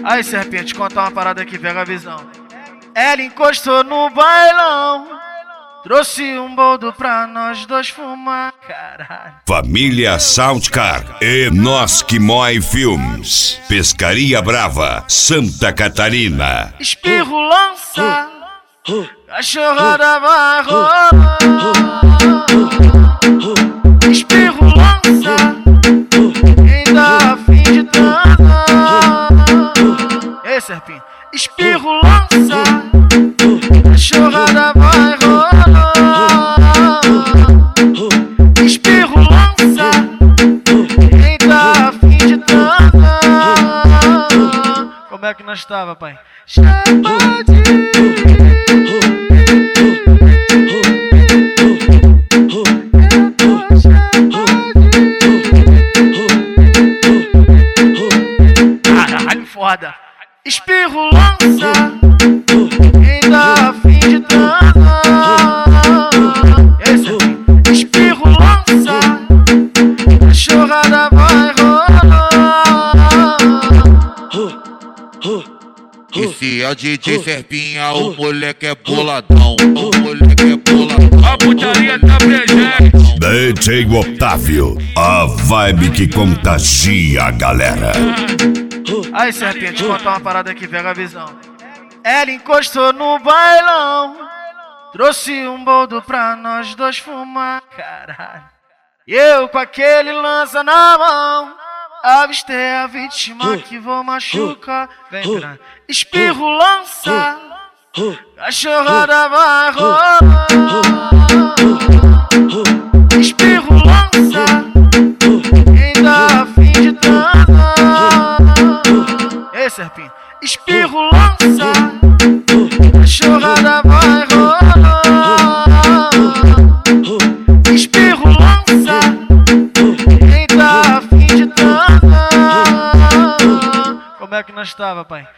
Aí, serpente, contar uma parada aqui, pega a visão. Ela encostou no bailão, trouxe um boldo pra nós dois fumar, caralho. Família Soundcar e Nós Que Mói Filmes. Pescaria Brava, Santa Catarina. Espirro lança, cachorrada vai rolar. Espirro lança, quem dá a fim de transar. Ei, serpinho, espirro lança, cachorrada vai rolar. Espirro lança, quem dá a fim de transar. Como é que nós tava, pai? Caralho, foda. Espirro lança, quem dá a fim de transar. Esse espirro lança, cachorrada vai rolar. Esse é o DJ Serpinha, o moleque é boladão. O moleque é boladão. A putaria tá presente. DJ Otávio, a vibe que contagia a galera. Aí, serpente, contar uma parada aqui, pega a visão. Ela encostou no bailão, trouxe um boldo pra nós dois fumar, caralho. E eu com aquele lança na mão, avistei a vítima que vou machucar. Vem pra espirro lança, cachorrada vai rolar. Espirro lança, quem dá a fim de transar. Ei, serpinho, espirro lança, cachorrada vai rolar. Espirro lança, quem dá a fim de transar. Como é que nós tava, pai?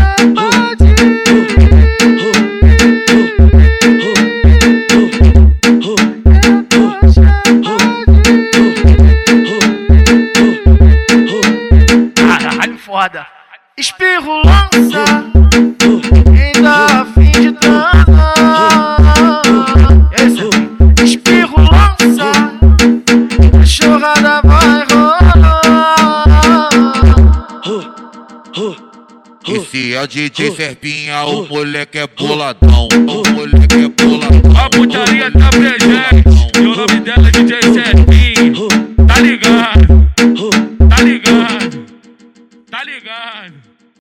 Caralho, foda. Espirro lança, quem dá a fim de transar. Esse espirro lança, cachorrada vai rolar. Esse é o DJ Serpinha, o moleque é boladão. O moleque é boladão. A putaria tá presente. E o nome dela é DJ